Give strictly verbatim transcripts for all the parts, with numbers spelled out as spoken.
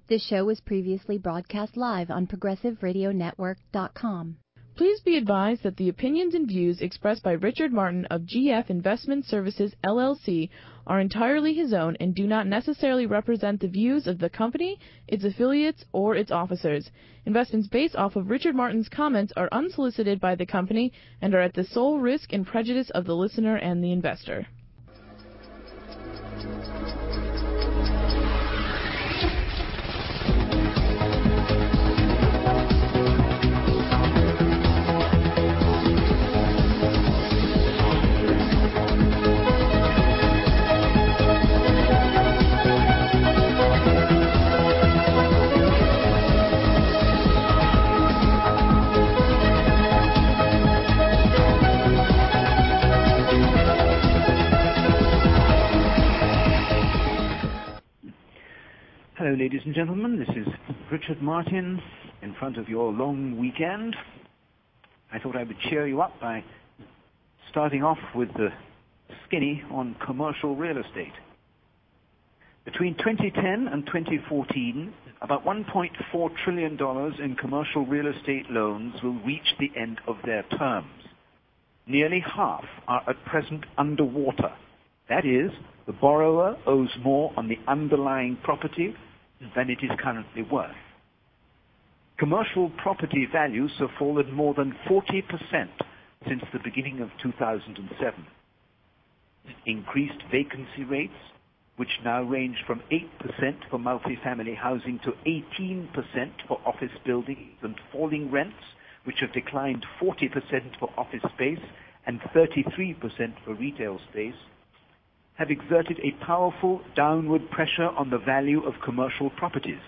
This show was previously broadcast live on progressive radio network dot com. Please be advised that the opinions and views expressed by Richard Martin of G F Investment Services, L L C are entirely his own and do not necessarily represent the views of the company, its affiliates, or its officers. Investments based off of Richard Martin's comments are unsolicited by the company and are at the sole risk and prejudice of the listener and the investor. Hello, ladies and gentlemen. This is Richard Martin in front of your long weekend. I thought I would cheer you up by starting off with the skinny on commercial real estate. Between twenty ten and twenty fourteen, about one point four trillion dollars in commercial real estate loans will reach the end of their terms. Nearly half are at present underwater. That is, the borrower owes more on the underlying property than it is currently worth. Commercial property values have fallen more than forty percent since the beginning of two thousand seven. Increased vacancy rates, which now range from eight percent for multifamily housing to eighteen percent for office buildings, and falling rents, which have declined forty percent for office space and thirty-three percent for retail space, have exerted a powerful downward pressure on the value of commercial properties.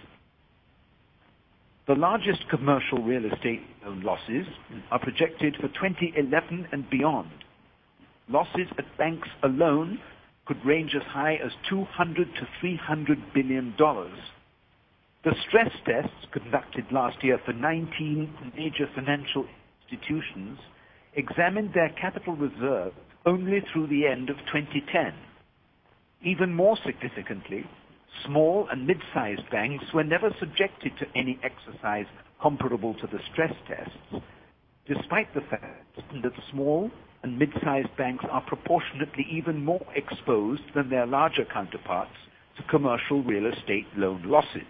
The largest commercial real estate losses are projected for twenty eleven and beyond. Losses at banks alone could range as high as two hundred to three hundred billion dollars. The stress tests conducted last year for nineteen major financial institutions examined their capital reserve only through the end of twenty ten. Even more significantly, small and mid-sized banks were never subjected to any exercise comparable to the stress tests, despite the fact that small and mid-sized banks are proportionately even more exposed than their larger counterparts to commercial real estate loan losses.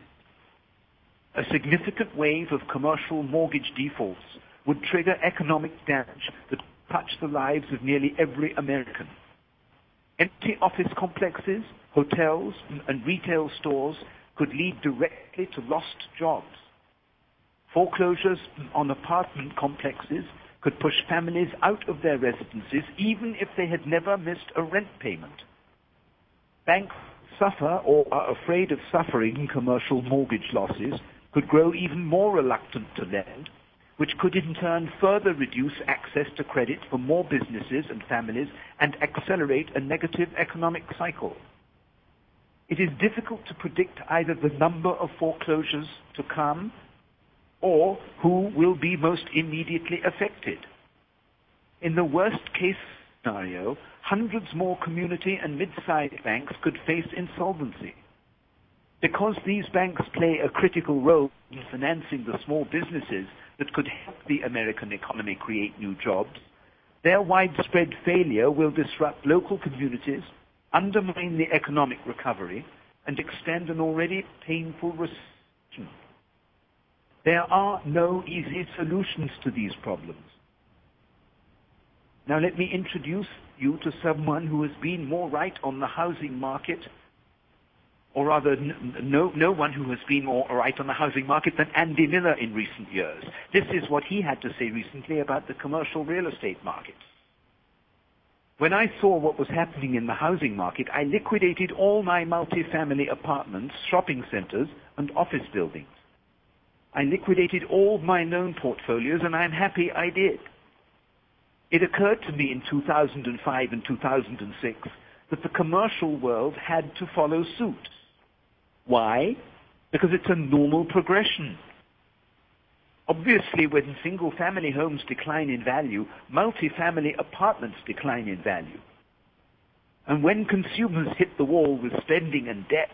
A significant wave of commercial mortgage defaults would trigger economic damage that would touch the lives of nearly every American. Empty office complexes, hotels, and retail stores could lead directly to lost jobs. Foreclosures on apartment complexes could push families out of their residences even if they had never missed a rent payment. Banks suffer or are afraid of suffering commercial mortgage losses could grow even more reluctant to lend, which could in turn further reduce access to credit for more businesses and families and accelerate a negative economic cycle. It is difficult to predict either the number of foreclosures to come or who will be most immediately affected. In the worst case scenario, hundreds more community and mid-sized banks could face insolvency. Because these banks play a critical role in financing the small businesses that could help the American economy create new jobs, their widespread failure will disrupt local communities, undermine the economic recovery, and extend an already painful recession. There are no easy solutions to these problems. Now let me introduce you to someone who has been more right on the housing market, or rather no, no one who has been more right on the housing market than Andy Miller in recent years. This is what he had to say recently about the commercial real estate market. When I saw what was happening in the housing market, I liquidated all my multifamily apartments, shopping centers, and office buildings. I liquidated all my loan portfolios, and I'm happy I did. It occurred to me in two thousand five and two thousand six that the commercial world had to follow suit. Why? Because it's a normal progression. Obviously, when single-family homes decline in value, multifamily apartments decline in value. And when consumers hit the wall with spending and debt,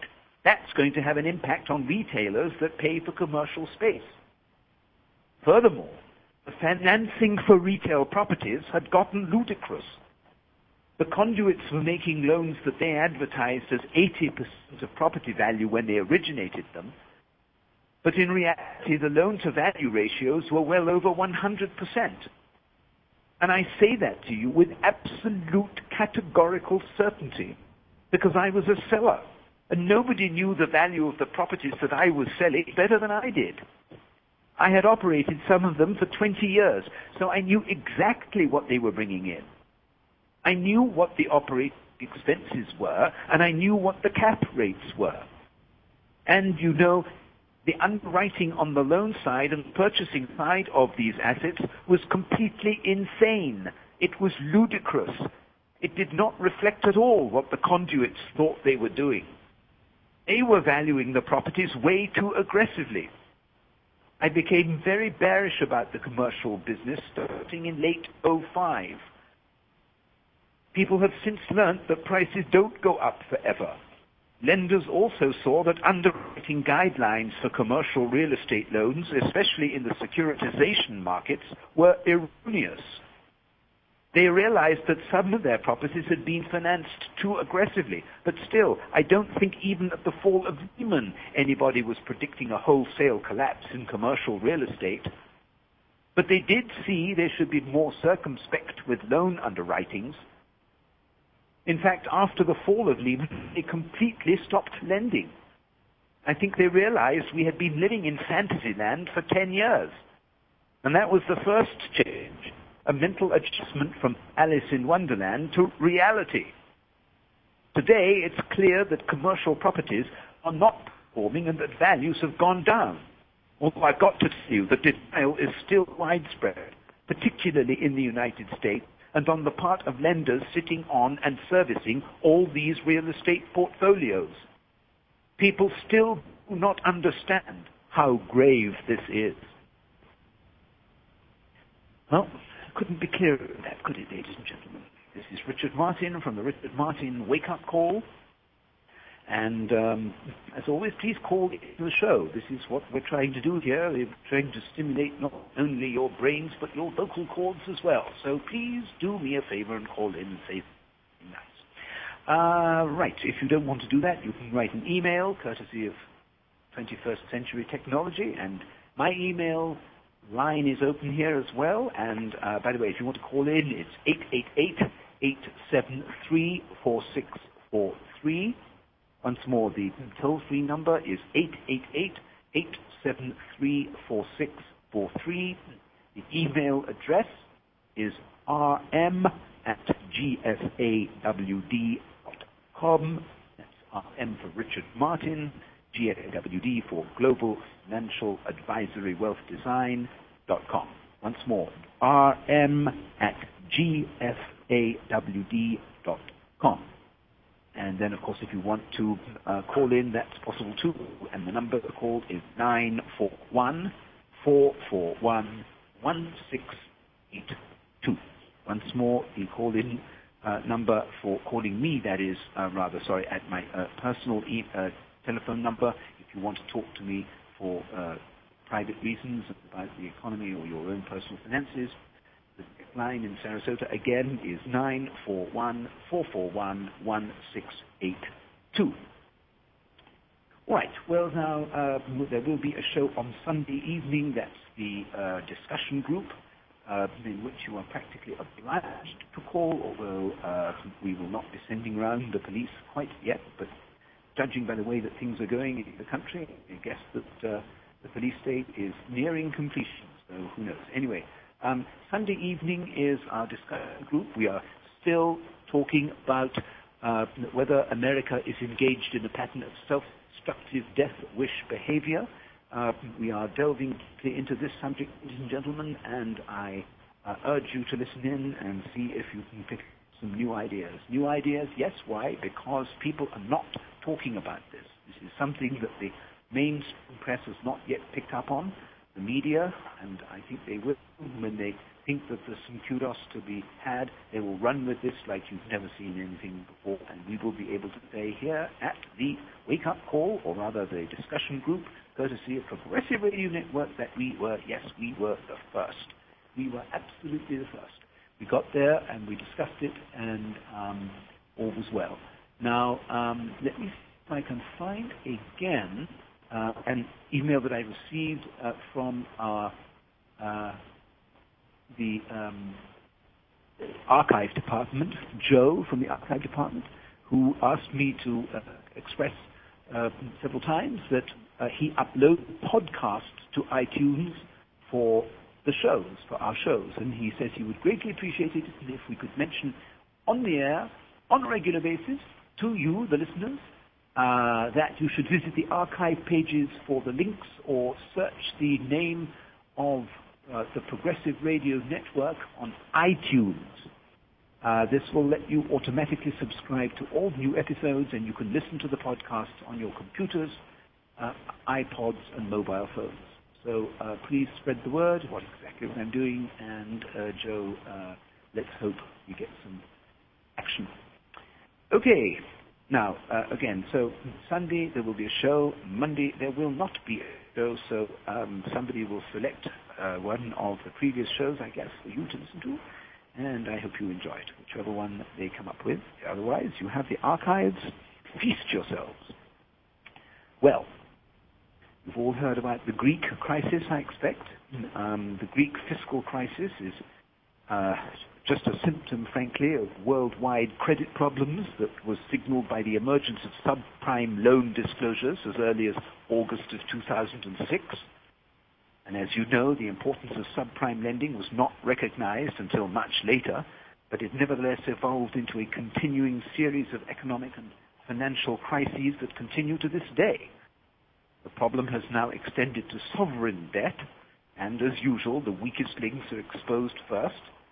That's going to have an impact on retailers that pay for commercial space. Furthermore, the financing for retail properties had gotten ludicrous. The conduits were making loans that they advertised as eighty percent of property value when they originated them, but in reality the loan-to-value ratios were well over one hundred percent. And I say that to you with absolute categorical certainty, because I was a seller, and nobody knew the value of the properties that I was selling better than I did. I had operated some of them for twenty years, so I knew exactly what they were bringing in. I knew what the operating expenses were, and I knew what the cap rates were. And you know, the underwriting on the loan side and purchasing side of these assets was completely insane. It was ludicrous. It did not reflect at all what the conduits thought they were doing. They were valuing the properties way too aggressively. I became very bearish about the commercial business starting in late oh five. People have since learnt that prices don't go up forever. Lenders also saw that underwriting guidelines for commercial real estate loans, especially in the securitization markets, were erroneous. They realized that some of their properties had been financed too aggressively. But still, I don't think even at the fall of Lehman anybody was predicting a wholesale collapse in commercial real estate. But they did see they should be more circumspect with loan underwritings. In fact, after the fall of Lehman, they completely stopped lending. I think they realized we had been living in fantasy land for ten years. And that was the first change, a mental adjustment from Alice in Wonderland to reality. Today, it's clear that commercial properties are not performing and that values have gone down. Although I've got to tell you that denial is still widespread, particularly in the United States, and on the part of lenders sitting on and servicing all these real estate portfolios. People still do not understand how grave this is. Well, couldn't be clearer than that, could it, ladies and gentlemen? This is Richard Martin from the Richard Martin Wake Up Call. And um, as always, please call into the show. This is what we're trying to do here. We're trying to stimulate not only your brains, but your vocal cords as well. So please do me a favor and call in and say something nice. Uh, right, if you don't want to do that, you can write an email, courtesy of twenty-first century technology. And my email line is open here as well. And uh, by the way, if you want to call in, it's eight eight eight, eight seven three, four six four three. Once more, the toll-free number is eight eight eight, eight seven three, four six four three. The email address is r m at g f a w d dot com. That's R M for Richard Martin, G F A W D for Global Financial Advisory Wealth Design dot com. Once more, r m at g f a w d dot com. And then, of course, if you want to uh, call in, that's possible too. And the number to call is nine four one, four four one, one six eight two. Once more, the call-in uh, number for calling me, that is, uh, rather, sorry, at my uh, personal e- uh, telephone number, if you want to talk to me for uh, private reasons about the economy or your own personal finances. The line in Sarasota, again, is nine four one, four four one, one six eight two. Right, well now, uh, there will be a show on Sunday evening. That's the uh, discussion group, uh, in which you are practically obliged to call, although uh, we will not be sending around the police quite yet, but judging by the way that things are going in the country, I guess that uh, the police state is nearing completion, so who knows. Anyway, Um, Sunday evening is our discussion group. We are still talking about uh, whether America is engaged in a pattern of self-destructive death wish behavior. Uh, we are delving into this subject, ladies and gentlemen, and I uh, urge you to listen in and see if you can pick some new ideas. New ideas, yes, why? Because people are not talking about this. This is something that the mainstream press has not yet picked up on. the media, and I think they will, when they think that there's some kudos to be had, they will run with this like you've never seen anything before, and we will be able to say here at the Wake Up Call, or rather the discussion group, courtesy of Progressive Radio Network, that we were, yes, we were the first. We were absolutely the first. We got there and we discussed it, and um, all was well. Now, um, let me see if I can find again uh, an email that I received uh, from our uh, the um, archive department, Joe from the archive department, who asked me to uh, express uh, several times that uh, he uploads podcasts to iTunes for the shows, for our shows, and he says he would greatly appreciate it if we could mention on the air, on a regular basis, to you, the listeners, uh, that you should visit the archive pages for the links or search the name of uh, the Progressive Radio Network on iTunes. Uh, this will let you automatically subscribe to all new episodes, and you can listen to the podcast on your computers, uh, iPods, and mobile phones. So uh, please spread the word, what exactly what I'm doing, and uh, Joe, uh, let's hope we get some action. Okay, now, uh, again, so Sunday there will be a show, Monday there will not be a show, so um, somebody will select uh, one of the previous shows, I guess, for you to listen to, and I hope you enjoy it, whichever one they come up with. Otherwise, you have the archives. Feast yourselves. Well, you've all heard about the Greek crisis, I expect. Um, the Greek fiscal crisis is uh, just a symptom, frankly, of worldwide credit problems that was signaled by the emergence of subprime loan disclosures as early as August of two thousand six. And as you know, the importance of subprime lending was not recognized until much later, but it nevertheless evolved into a continuing series of economic and financial crises that continue to this day. The problem has now extended to sovereign debt, and as usual, the weakest links are exposed first.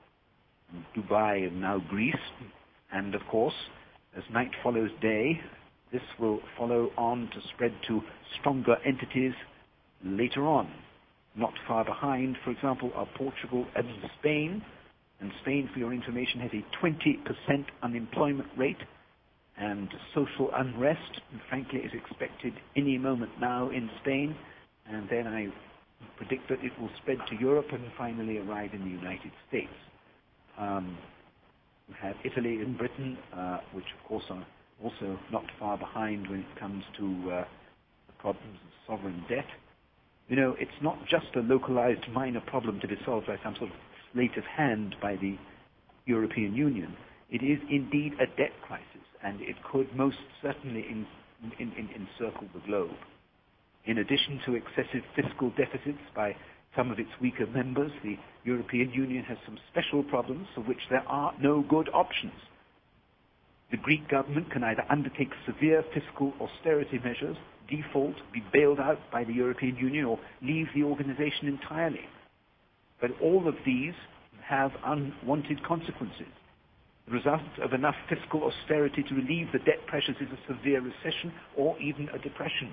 Dubai and now Greece. And of course, as night follows day, this will follow on to spread to stronger entities later on. Not far behind, for example, are Portugal and Spain. And Spain, for your information, has a twenty percent unemployment rate, and social unrest, frankly, is expected any moment now in Spain. And then I predict that it will spread to Europe and finally arrive in the United States. Um, we have Italy and Britain, uh, which of course are also not far behind when it comes to uh, the problems of sovereign debt. You know, it's not just a localized minor problem to be solved by some sort of sleight of hand by the European Union. It is indeed a debt crisis, and it could most certainly in, in, in, encircle the globe. In addition to excessive fiscal deficits by some of its weaker members, the European Union has some special problems for which there are no good options. The Greek government can either undertake severe fiscal austerity measures, default, be bailed out by the European Union, or leave the organization entirely. But all of these have unwanted consequences. The result of enough fiscal austerity to relieve the debt pressures is a severe recession or even a depression.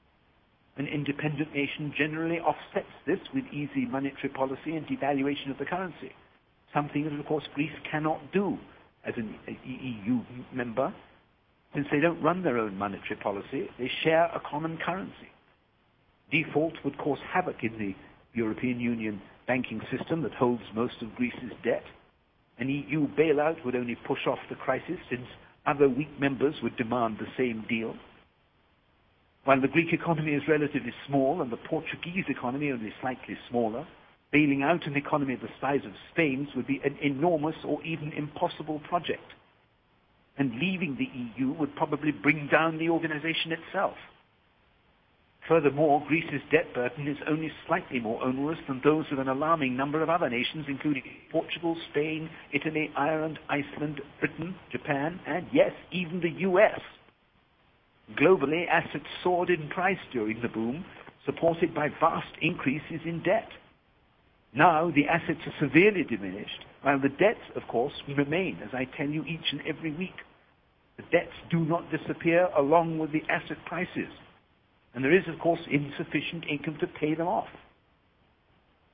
An independent nation generally offsets this with easy monetary policy and devaluation of the currency, something that, of course, Greece cannot do as an E E U member, since they don't run their own monetary policy. They share a common currency. Default would cause havoc in the European Union banking system that holds most of Greece's debt. An E U bailout would only push off the crisis, since other weak members would demand the same deal. While the Greek economy is relatively small and the Portuguese economy only slightly smaller, bailing out an economy the size of Spain's would be an enormous or even impossible project. And leaving the E U would probably bring down the organization itself. Furthermore, Greece's debt burden is only slightly more onerous than those of an alarming number of other nations, including Portugal, Spain, Italy, Ireland, Iceland, Britain, Japan, and yes, even the U S. Globally, assets soared in price during the boom, supported by vast increases in debt. Now, the assets are severely diminished, while the debts, of course, remain, as I tell you each and every week. The debts do not disappear along with the asset prices. And there is, of course, insufficient income to pay them off.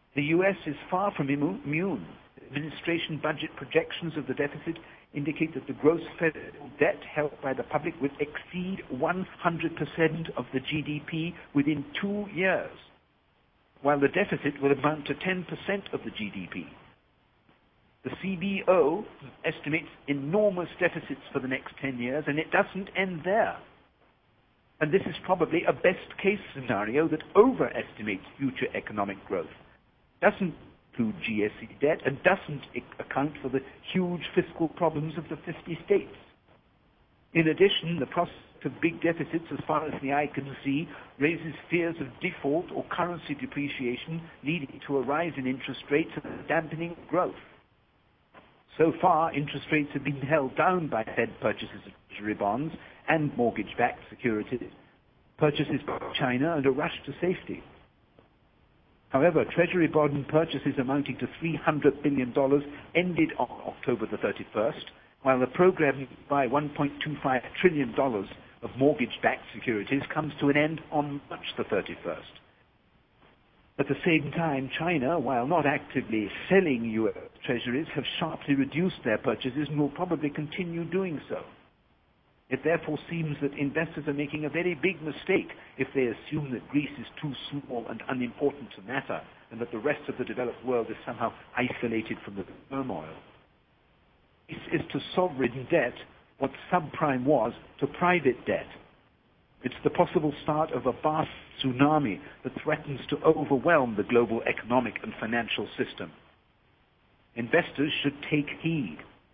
The U S is far from immune. Administration budget projections of the deficit indicate that the gross federal debt held by the public will exceed one hundred percent of the G D P within two years, while the deficit will amount to ten percent of the G D P. The C B O estimates enormous deficits for the next ten years, and it doesn't end there. And this is probably a best-case scenario that overestimates future economic growth, doesn't include G S E debt, and doesn't account for the huge fiscal problems of the fifty states. In addition, the prospect of big deficits, as far as the eye can see, raises fears of default or currency depreciation, leading to a rise in interest rates and a dampening of growth. So far, interest rates have been held down by Fed purchases of Treasury bonds and mortgage-backed securities, purchases by China, and a rush to safety. However, Treasury bond purchases amounting to three hundred billion dollars ended on October the thirty-first, while the program to buy one point two five trillion dollars of mortgage-backed securities comes to an end on March the thirty-first. At the same time, China, while not actively selling U S treasuries, have sharply reduced their purchases and will probably continue doing so. It therefore seems that investors are making a very big mistake if they assume that Greece is too small and unimportant to matter, and that the rest of the developed world is somehow isolated from the turmoil. Greece is to sovereign debt what subprime was to private debt. It's the possible start of a vast tsunami that threatens to overwhelm the global economic and financial system. Investors should take heed.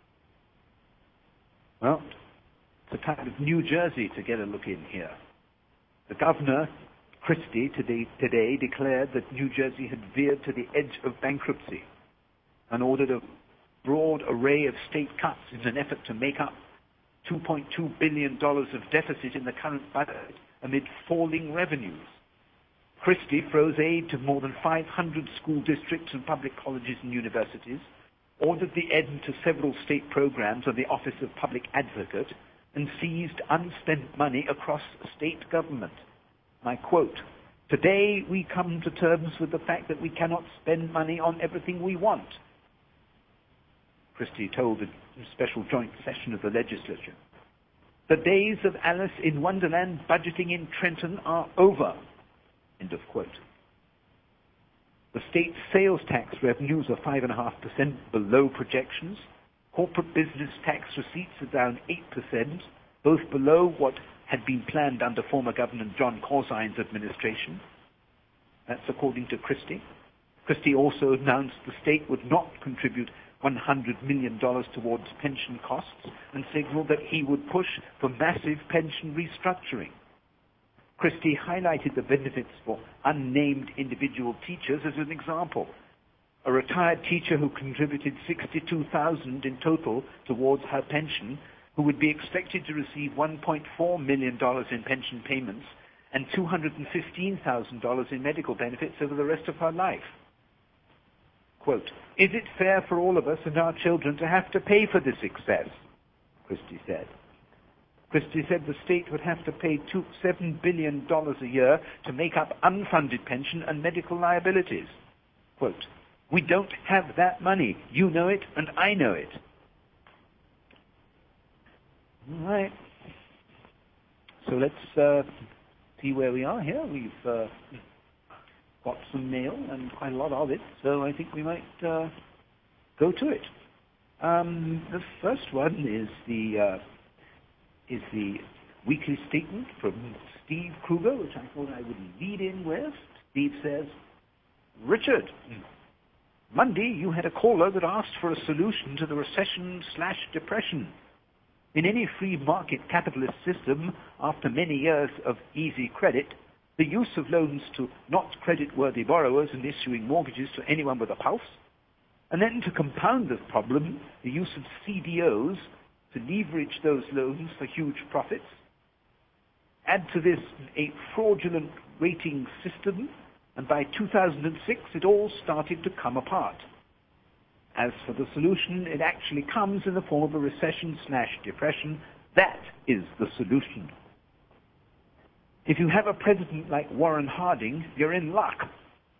Well, it's a time of New Jersey to get a look in here. The governor, Christie, today, today declared that New Jersey had veered to the edge of bankruptcy and ordered a broad array of state cuts in an effort to make up two point two billion dollars of deficit in the current budget amid falling revenues. Christie froze aid to more than five hundred school districts and public colleges and universities, ordered the end to several state programs of the Office of Public Advocate, and seized unspent money across state government. I quote, "Today we come to terms with the fact that we cannot spend money on everything we want," Christie told a special joint session of the legislature. "The days of Alice in Wonderland budgeting in Trenton are over," end of quote. The state's sales tax revenues are five point five percent below projections. Corporate business tax receipts are down eight percent, both below what had been planned under former Governor John Corzine's administration. That's according to Christie. Christie also announced the state would not contribute one hundred million dollars towards pension costs and signaled that he would push for massive pension restructuring. Christie highlighted the benefits for unnamed individual teachers as an example. A retired teacher who contributed sixty-two thousand dollars in total towards her pension, who would be expected to receive one point four million dollars in pension payments and two hundred fifteen thousand dollars in medical benefits over the rest of her life. Quote, "Is it fair for all of us and our children to have to pay for this excess?" Christie said. Christie said the state would have to pay two, seven billion dollars a year to make up unfunded pension and medical liabilities. Quote, "We don't have that money. You know it, and I know it." All right. So let's uh, see where we are here. We've uh, got some mail, and quite a lot of it, so I think we might uh, go to it. Um, the first one is the uh, is the weekly statement from Steve Kruger, which I thought I would lead in with. Steve says, "Richard, Monday you had a caller that asked for a solution to the recession slash depression. In any free market capitalist system, after many years of easy credit, the use of loans to not credit-worthy borrowers and issuing mortgages to anyone with a pulse, and then to compound the problem, the use of C D Os to leverage those loans for huge profits. Add to this a fraudulent rating system, and by two thousand six it all started to come apart. As for the solution, it actually comes in the form of a recession slash depression. That is the solution. If you have a president like Warren Harding, you're in luck.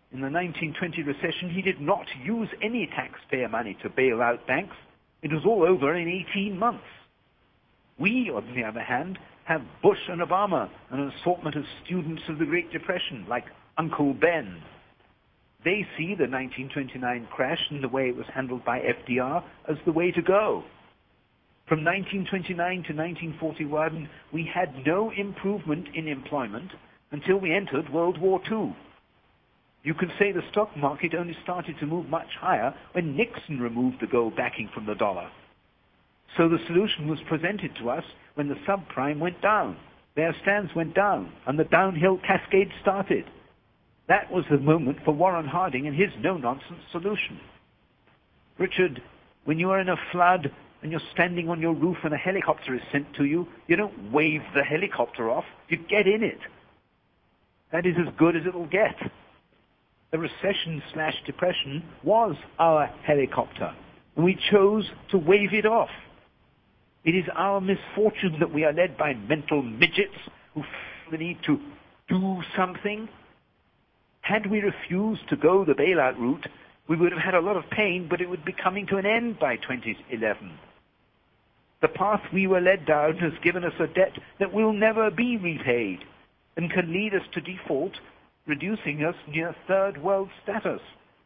In the nineteen twenty recession, he did not use any taxpayer money to bail out banks. It was all over in eighteen months. We, on the other hand, have Bush and Obama and an assortment of students of the Great Depression, like Uncle Ben. They see the nineteen twenty-nine crash and the way it was handled by F D R as the way to go. From nineteen twenty-nine to nineteen forty-one, we had no improvement in employment until we entered World War Two. You can say the stock market only started to move much higher when Nixon removed the gold backing from the dollar. So the solution was presented to us when the subprime went down. Bear Stearns went down, and the downhill cascade started. That was the moment for Warren Harding and his no-nonsense solution. Richard, when you are in a flood and you're standing on your roof and a helicopter is sent to you, you don't wave the helicopter off, you get in it. That is as good as it'll get. The recession slash depression was our helicopter, and we chose to wave it off. It is our misfortune that we are led by mental midgets who feel the need to do something. Had we refused to go the bailout route, we would have had a lot of pain, but it would be coming to an end by twenty eleven. The path we were led down has given us a debt that will never be repaid and can lead us to default, reducing us near third world status.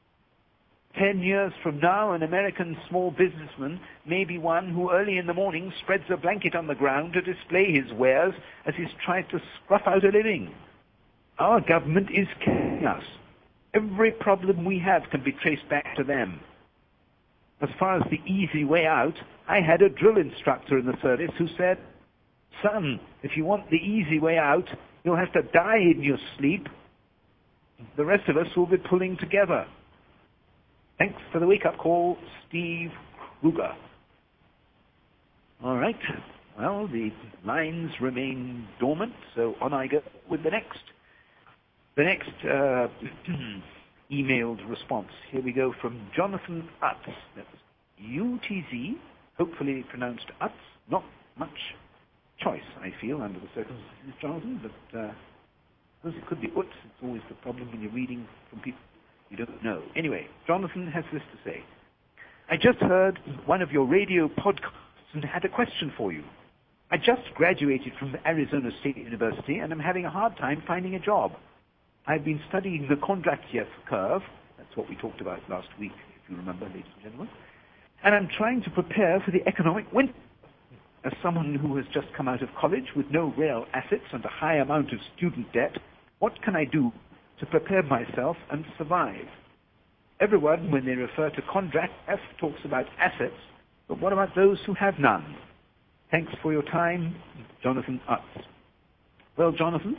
Ten years from now, an American small businessman may be one who early in the morning spreads a blanket on the ground to display his wares as he's tried to scruff out a living. Our government is killing us. Every problem we have can be traced back to them. As far as the easy way out, I had a drill instructor in the service who said, "Son, if you want the easy way out, you'll have to die in your sleep. The rest of us will be pulling together." Thanks for the wake-up call, Steve Kruger. All right. Well, the lines remain dormant, so on I go with the next. The next uh, emailed response. Here we go from Jonathan Utz. That's U T Z, hopefully pronounced Utz. Not much choice, I feel, under the circumstances, Jonathan, but uh, suppose it could be Utz. It's always the problem when you're reading from people you don't know. Anyway, Jonathan has this to say. I just heard one of your radio podcasts and had a question for you. I just graduated from Arizona State University and I'm having a hard time finding a job. I've been studying the Kondratiev curve. That's what we talked about last week, if you remember, ladies and gentlemen. And I'm trying to prepare for the economic winter. As someone who has just come out of college with no real assets and a high amount of student debt, what can I do to prepare myself and survive? Everyone, when they refer to Kondratiev, talks about assets, but what about those who have none? Thanks for your time, Jonathan Utz. Well, Jonathan,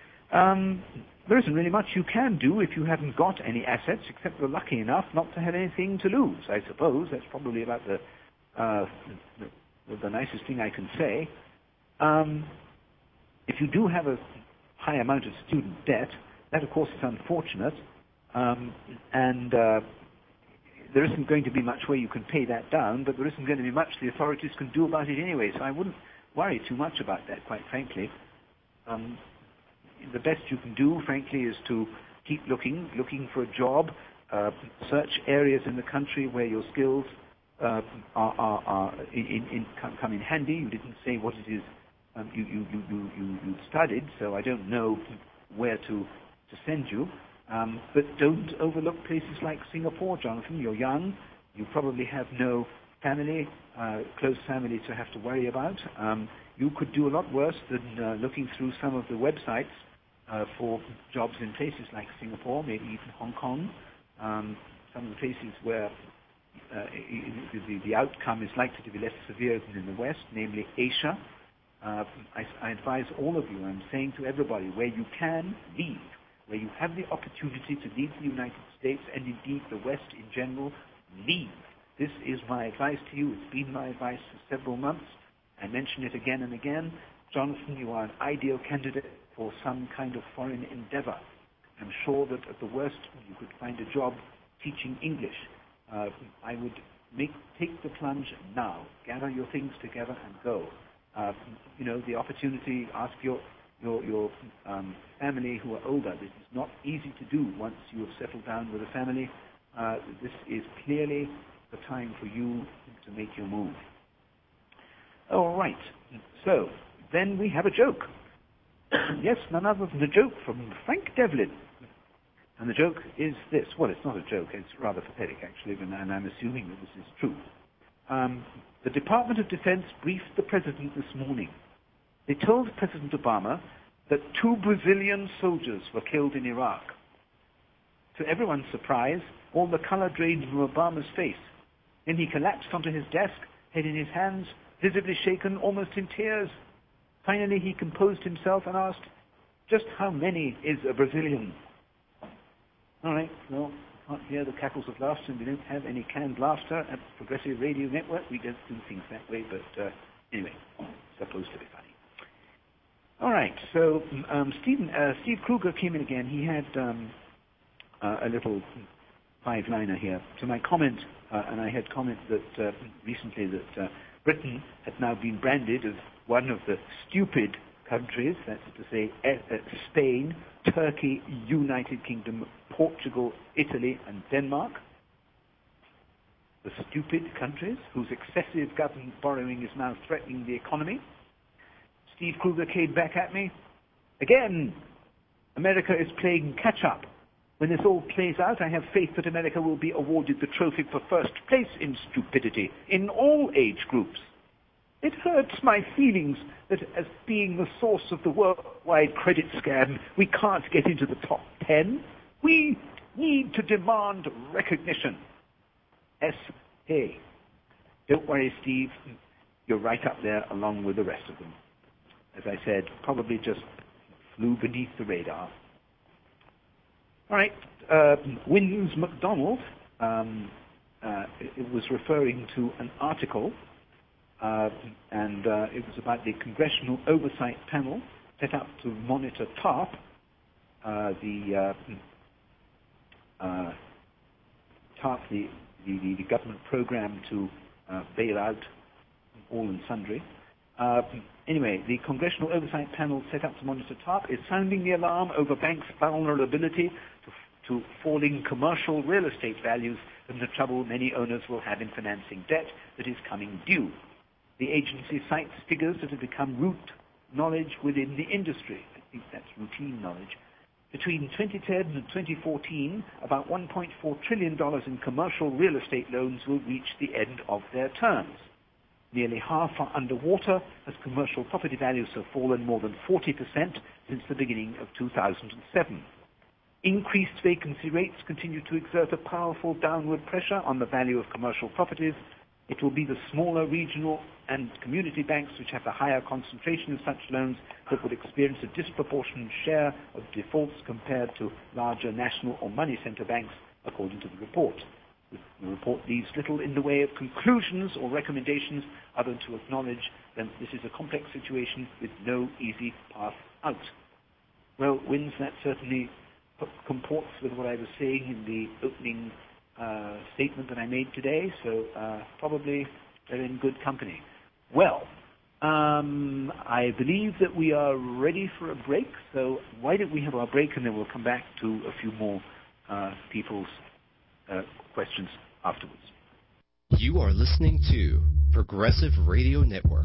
um, there isn't really much you can do if you haven't got any assets, except you're lucky enough not to have anything to lose, I suppose. That's probably about the, uh, the, the nicest thing I can say. Um, if you do have a high amount of student debt, that, of course, is unfortunate, um, and uh, there isn't going to be much way you can pay that down, but there isn't going to be much the authorities can do about it anyway, so I wouldn't worry too much about that, quite frankly. Um, the best you can do, frankly, is to keep looking, looking for a job, uh, search areas in the country where your skills uh, are, are, are in, in, come in handy. You didn't say what it is um, you, you, you, you, you, you studied, so I don't know where to to send you, um, but don't overlook places like Singapore, Jonathan. You're young, you probably have no family, uh, close family to have to worry about. Um, you could do a lot worse than uh, looking through some of the websites uh, for jobs in places like Singapore, maybe even Hong Kong, um, some of the places where uh, the, the outcome is likely to be less severe than in the West, namely Asia. Uh, I, I advise all of you, I'm saying to everybody, where you can, leave. Where you have the opportunity to leave the United States and indeed the West in general, leave. This is my advice to you. It's been my advice for several months. I mention it again and again. Jonathan, you are an ideal candidate for some kind of foreign endeavor. I'm sure that at the worst you could find a job teaching English. Uh, I would make, take the plunge now. Gather your things together and go. Uh, you know, the opportunity, ask your your, your um, family who are older. This is not easy to do once you have settled down with a family. Uh, this is clearly the time for you to make your move. All right. So then we have a joke. Yes, none other than a joke from Frank Devlin. And the joke is this. Well, it's not a joke. It's rather pathetic, actually, and I'm assuming that this is true. Um, the Department of Defense briefed the president this morning. They told President Obama that two Brazilian soldiers were killed in Iraq. To everyone's surprise, all the color drained from Obama's face. Then he collapsed onto his desk, head in his hands, visibly shaken, almost in tears. Finally, he composed himself and asked, "Just how many is a Brazilian?" All right, well, can't hear the cackles of laughter, and we don't have any canned laughter at Progressive Radio Network. We don't do things that way, but uh, anyway, it's supposed to be funny. All right, so um, Stephen, uh, Steve Kruger came in again. He had um, uh, a little five-liner here to my comment, uh, and I had commented that uh, recently that uh, Britain had now been branded as one of the stupid countries, that's to say uh, Spain, Turkey, United Kingdom, Portugal, Italy, and Denmark. The stupid countries whose excessive government borrowing is now threatening the economy. Steve Kruger came back at me. Again, America is playing catch-up. When this all plays out, I have faith that America will be awarded the trophy for first place in stupidity in all age groups. It hurts my feelings that as being the source of the worldwide credit scam, we can't get into the top ten. We need to demand recognition. S A. Don't worry, Steve. You're right up there along with the rest of them. As I said, probably just flew beneath the radar. All right. Uh, Wins McDonald um, uh, it was referring to an article, uh, and uh, it was about the Congressional Oversight Panel set up to monitor TARP, uh, the uh, uh, TARP, the, the, the government program to uh, bail out all and sundry. Uh, anyway, the Congressional Oversight Panel set up to monitor TARP is sounding the alarm over banks' vulnerability to, to falling commercial real estate values and the trouble many owners will have in financing debt that is coming due. The agency cites figures that have become root knowledge within the industry. I think that's routine knowledge. Between twenty ten and twenty fourteen, about one point four trillion dollars in commercial real estate loans will reach the end of their terms. Nearly half are underwater as commercial property values have fallen more than forty percent since the beginning of two thousand seven. Increased vacancy rates continue to exert a powerful downward pressure on the value of commercial properties. It will be the smaller regional and community banks which have the higher concentration of such loans that will experience a disproportionate share of defaults compared to larger national or money center banks, according to the report. The report leaves little in the way of conclusions or recommendations other than to acknowledge that this is a complex situation with no easy path out. Well, Wins, that certainly comports with what I was saying in the opening uh, statement that I made today, so uh, probably they're in good company. Well, um, I believe that we are ready for a break, so why don't we have our break and then we'll come back to a few more uh, people's uh, questions afterwards. You are listening to Progressive Radio Network.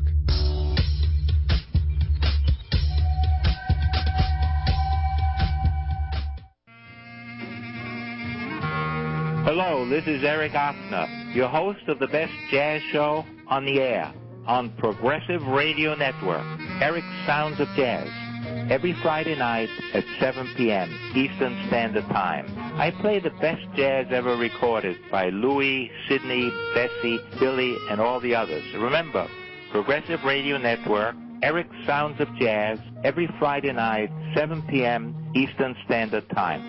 Hello, this is Eric Offner, your host of the best jazz show on the air on Progressive Radio Network, Eric's Sounds of Jazz, every Friday night at seven p.m. Eastern Standard Time. I play the best jazz ever recorded by Louis, Sidney, Bessie, Billy, and all the others. Remember, Progressive Radio Network, Eric's Sounds of Jazz, every Friday night, seven p.m. Eastern Standard Time.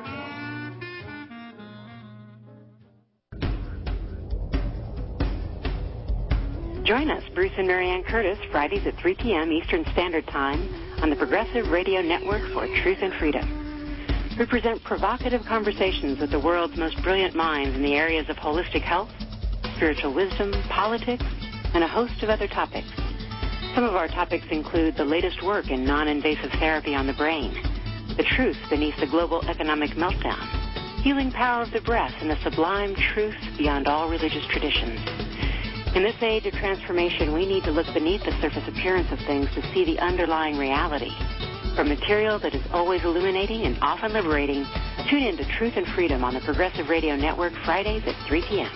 Join us, Bruce and Marianne Curtis, Fridays at three p.m. Eastern Standard Time on the Progressive Radio Network for Truth and Freedom. We present provocative conversations with the world's most brilliant minds in the areas of holistic health, spiritual wisdom, politics, and a host of other topics. Some of our topics include the latest work in non-invasive therapy on the brain, the truth beneath the global economic meltdown, healing power of the breath, and the sublime truth beyond all religious traditions. In this age of transformation, we need to look beneath the surface appearance of things to see the underlying reality. For material that is always illuminating and often liberating, tune in to Truth and Freedom on the Progressive Radio Network, Fridays at three p.m.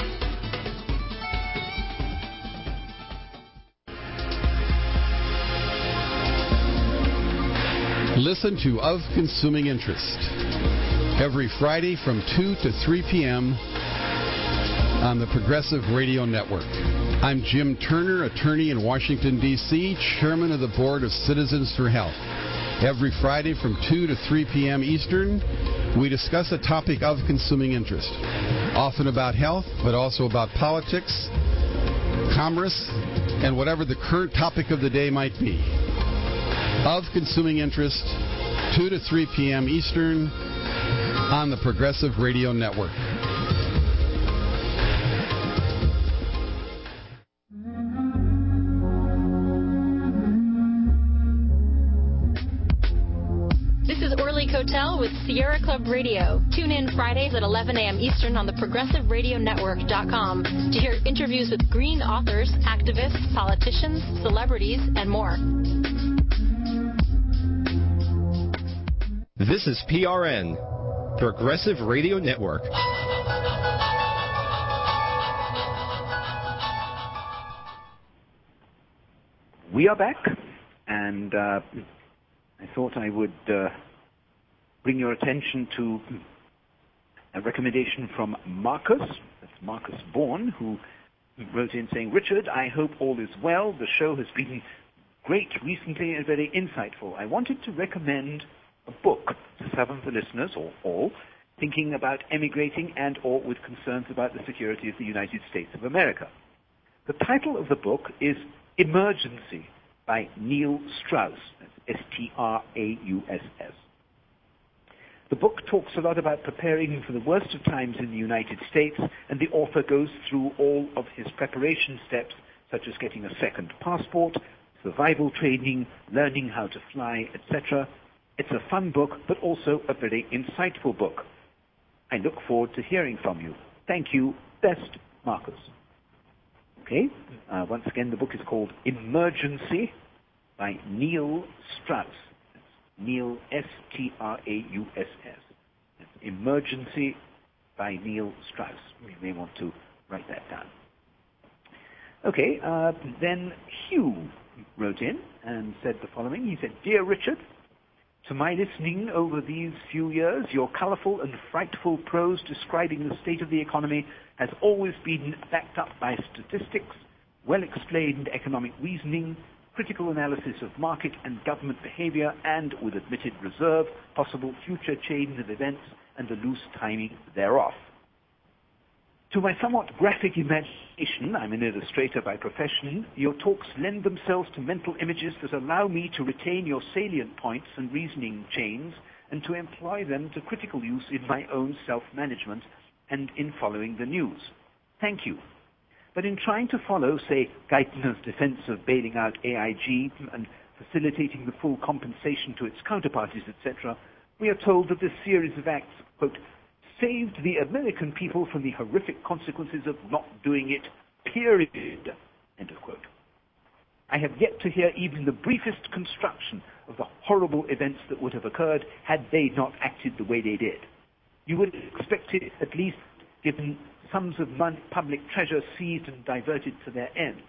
Listen to Of Consuming Interest every Friday from two to three p.m. on the Progressive Radio Network. I'm Jim Turner, attorney in Washington, D C, chairman of the board of Citizens for Health. Every Friday from two to three p.m. Eastern, we discuss a topic of consuming interest, often about health, but also about politics, commerce, and whatever the current topic of the day might be. Of Consuming Interest, two to three p.m. Eastern, on the Progressive Radio Network. Hotel with Sierra Club Radio. Tune in Fridays at eleven a.m. Eastern on the progressive radio network dot com to hear interviews with green authors, activists, politicians, celebrities, and more. This is P R N, Progressive Radio Network. We are back, and uh, I thought I would uh, bring your attention to a recommendation from Marcus, that's Marcus Bourne, who wrote in saying, Richard, I hope all is well. The show has been great recently and very insightful. I wanted to recommend a book to some of the listeners, or all, thinking about emigrating and or with concerns about the security of the United States of America. The title of the book is Emergency by Neil Strauss, that's S T R A U S S. The book talks a lot about preparing for the worst of times in the United States, and the author goes through all of his preparation steps, such as getting a second passport, survival training, learning how to fly, et cetera. It's a fun book, but also a very insightful book. I look forward to hearing from you. Thank you. Best, Marcus. Okay, uh, once again, the book is called Emergency by Neil Strauss. Neil, S T R A U S S. Emergency by Neil Strauss. You may want to write that down. Okay, uh, then Hugh wrote in and said the following. He said, Dear Richard, to my listening over these few years, your colorful and frightful prose describing the state of the economy has always been backed up by statistics, well-explained economic reasoning, critical analysis of market and government behavior, and, with admitted reserve, possible future chains of events and the loose timing thereof. To my somewhat graphic imagination, I'm an illustrator by profession, your talks lend themselves to mental images that allow me to retain your salient points and reasoning chains and to employ them to critical use in my own self-management and in following the news. Thank you. But in trying to follow, say, Geithner's defense of bailing out A I G and facilitating the full compensation to its counterparties, et cetera, we are told that this series of acts, quote, saved the American people from the horrific consequences of not doing it, period, end of quote. I have yet to hear even the briefest construction of the horrible events that would have occurred had they not acted the way they did. You would expect it, at least given sums of money, public treasure seized and diverted to their ends.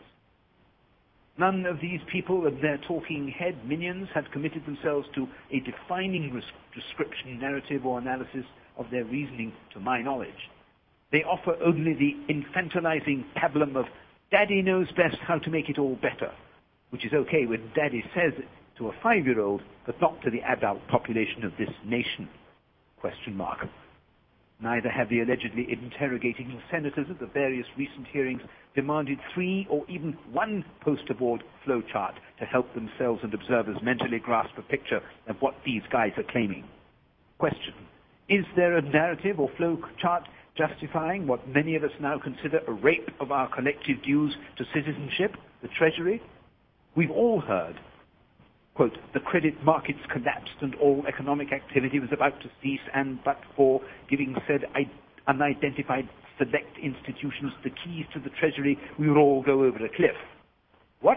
None of these people and their talking head minions have committed themselves to a defining res- description, narrative, or analysis of their reasoning, to my knowledge. They offer only the infantilizing pablum of Daddy knows best how to make it all better, which is okay when Daddy says it to a five-year-old, but not to the adult population of this nation, question mark. Neither have the allegedly interrogating senators at the various recent hearings demanded three or even one poster board flowchart to help themselves and observers mentally grasp a picture of what these guys are claiming. Question: is there a narrative or flowchart justifying what many of us now consider a rape of our collective dues to citizenship, the Treasury? We've all heard, quote, the credit markets collapsed and all economic activity was about to cease, and but for giving said unidentified select institutions the keys to the treasury, we would all go over a cliff. What?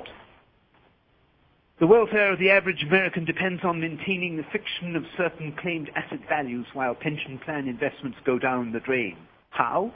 The welfare of the average American depends on maintaining the fiction of certain claimed asset values while pension plan investments go down the drain. How?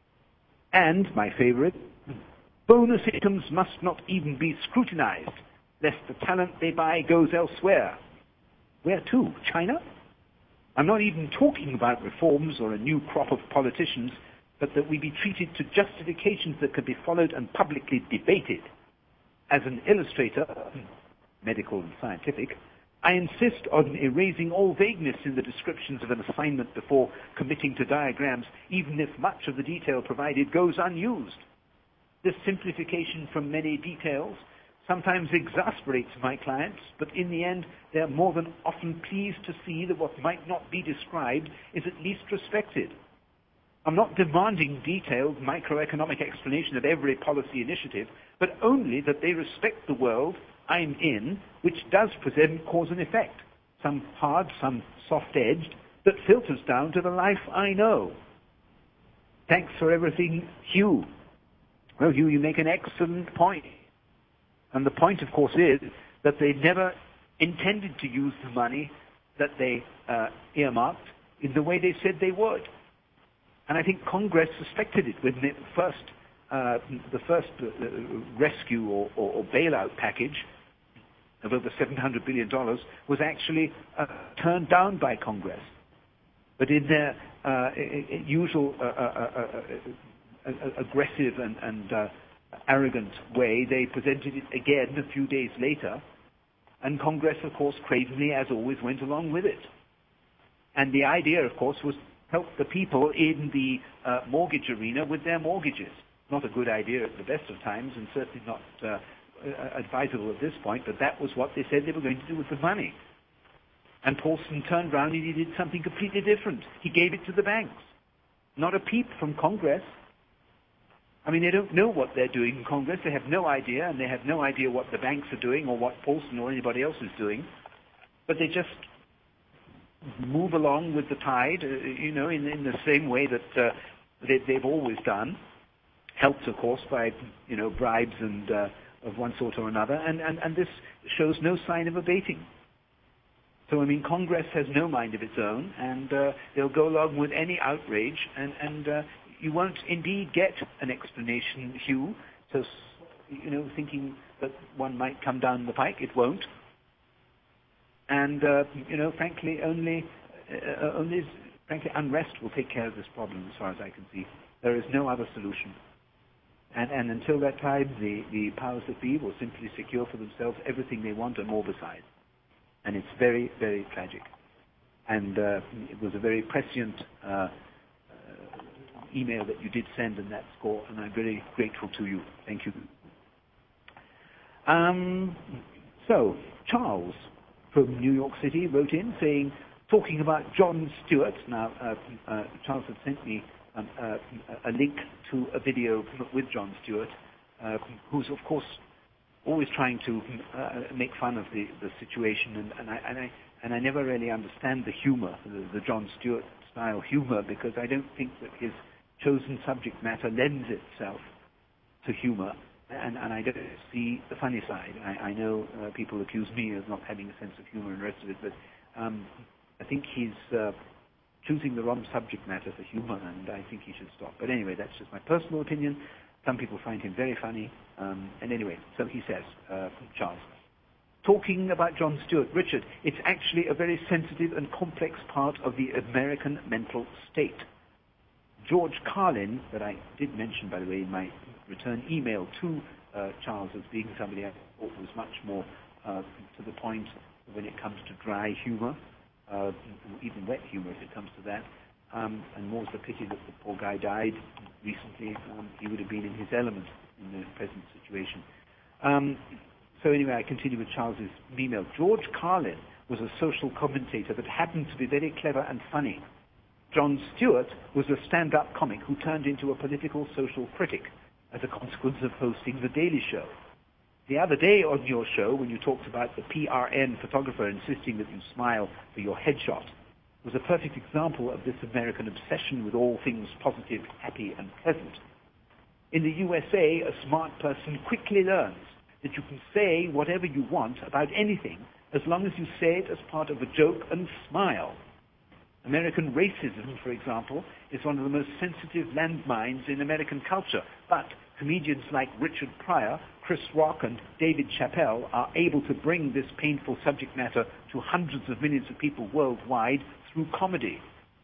And, my favorite, bonus items must not even be scrutinized, lest the talent they buy goes elsewhere. Where to? China? I'm not even talking about reforms or a new crop of politicians, but that we be treated to justifications that could be followed and publicly debated. As an illustrator, medical and scientific, I insist on erasing all vagueness in the descriptions of an assignment before committing to diagrams, even if much of the detail provided goes unused. This simplification from many details sometimes exasperates my clients, but in the end they are more than often pleased to see that what might not be described is at least respected. I'm not demanding detailed microeconomic explanation of every policy initiative, but only that they respect the world I'm in, which does present cause and effect, some hard, some soft-edged, that filters down to the life I know. Thanks for everything, Hugh. Well, Hugh, you make an excellent point. And the point, of course, is that they never intended to use the money that they uh, earmarked in the way they said they would. And I think Congress suspected it when the first, uh, the first uh, rescue or, or, or bailout package of over seven hundred billion dollars was actually uh, turned down by Congress. But in their uh, usual uh, uh, uh, uh, aggressive and, and uh, arrogant way, they presented it again a few days later, and Congress, of course, cravenly, as always, went along with it. And the idea, of course, was help the people in the uh, mortgage arena with their mortgages. Not a good idea at the best of times, and certainly not uh, advisable at this point, but that was what they said they were going to do with the money. And Paulson turned around and he did something completely different. He gave it to the banks. Not a peep from Congress. I mean, they don't know what they're doing in Congress. They have no idea, and they have no idea what the banks are doing or what Paulson or anybody else is doing. But they just move along with the tide, uh, you know, in, in the same way that uh, they, they've always done. Helped, of course, by, you know, bribes and uh, of one sort or another. And, and, and this shows no sign of abating. So, I mean, Congress has no mind of its own, and uh, they'll go along with any outrage, and, and uh, you won't indeed get an explanation, Hugh. So, you know, thinking that one might come down the pike, it won't. And, uh, you know, frankly, only, uh, only, frankly, unrest will take care of this problem, as far as I can see. There is no other solution. And, and until that time, the, the powers that be will simply secure for themselves everything they want and more besides. And it's very, very tragic. And uh, it was a very prescient uh, uh, email that you did send in that score, and I'm very grateful to you. Thank you. Um, so, Charles from New York City wrote in saying, talking about Jon Stewart. Now, uh, uh, Charles had sent me um, uh, a link to a video with Jon Stewart, uh, who's, of course, always trying to uh, make fun of the, the situation, and, and, I, and, I, and I never really understand the humor, the, the Jon Stewart style humor, because I don't think that his chosen subject matter lends itself to humor, and, and I don't see the funny side. I, I know uh, people accuse me of not having a sense of humor and the rest of it, but um, I think he's uh, choosing the wrong subject matter for humor, and I think he should stop. But anyway, that's just my personal opinion. Some people find him very funny. Um, and anyway, so he says, uh, Charles, talking about Jon Stewart, Richard, it's actually a very sensitive and complex part of the American mental state. George Carlin, that I did mention, by the way, in my return email to uh, Charles as being somebody I thought was much more uh, to the point when it comes to dry humor, uh, even wet humor if it comes to that. Um, and more's the pity that the poor guy died recently. Um, he would have been in his element in the present situation. Um, so anyway, I continue with Charles's email. George Carlin was a social commentator that happened to be very clever and funny. Jon Stewart was a stand-up comic who turned into a political social critic as a consequence of hosting The Daily Show. The other day on your show, when you talked about the P R N photographer insisting that you smile for your headshot, was a perfect example of this American obsession with all things positive, happy, and pleasant. In the U S A, a smart person quickly learns that you can say whatever you want about anything as long as you say it as part of a joke and smile. American racism, for example, is one of the most sensitive landmines in American culture, but comedians like Richard Pryor, Chris Rock, and David Chappelle are able to bring this painful subject matter to hundreds of millions of people worldwide through comedy.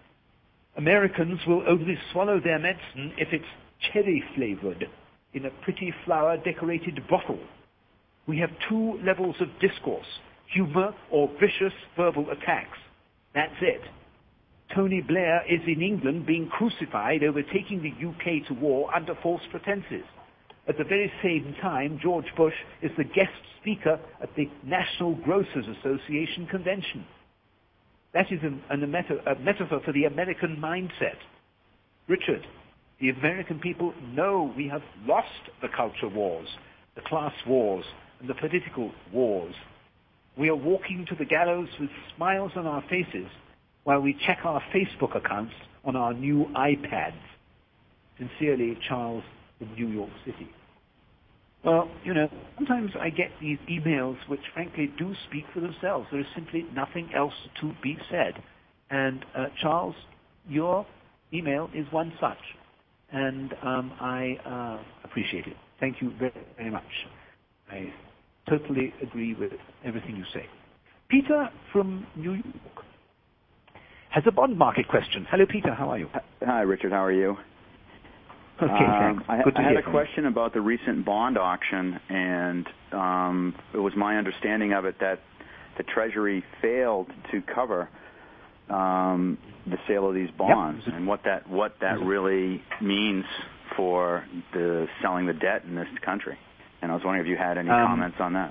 Americans will only swallow their medicine if it's cherry-flavored in a pretty flower-decorated bottle. We have two levels of discourse, humor or vicious verbal attacks. That's it. Tony Blair is in England being crucified over taking the U K to war under false pretenses. At the very same time, George Bush is the guest speaker at the National Grocers Association convention. That is a, a, meta, a metaphor for the American mindset. Richard, the American people know we have lost the culture wars, the class wars, and the political wars. We are walking to the gallows with smiles on our faces while we check our Facebook accounts on our new iPads. Sincerely, Charles from New York City. Well, you know, sometimes I get these emails which frankly do speak for themselves. There is simply nothing else to be said. And uh, Charles, your email is one such. And um, I uh, appreciate it. Thank you very, very much. I totally agree with everything you say. Peter from New York has a bond market question. Hello, Peter. How are you? Hi, Richard. How are you? Okay, um, thanks. I, Good to I had hear a from question you. about the recent bond auction, and um, it was my understanding of it that the Treasury failed to cover um, the sale of these bonds, yep. and what that what that really means for the selling the debt in this country. And I was wondering if you had any um, comments on that.